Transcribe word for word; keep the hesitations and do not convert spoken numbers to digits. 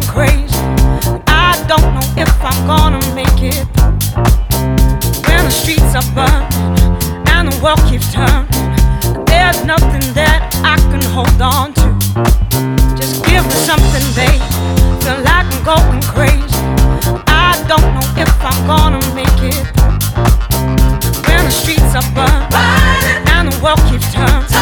crazy. I don't know if I'm gonna make it. When the streets are burning and the world keeps turning, there's nothing that I can hold on to. Just give me something, babe. Feel like I'm going crazy. I don't know if I'm gonna make it. When the streets are burning and the world keeps turning,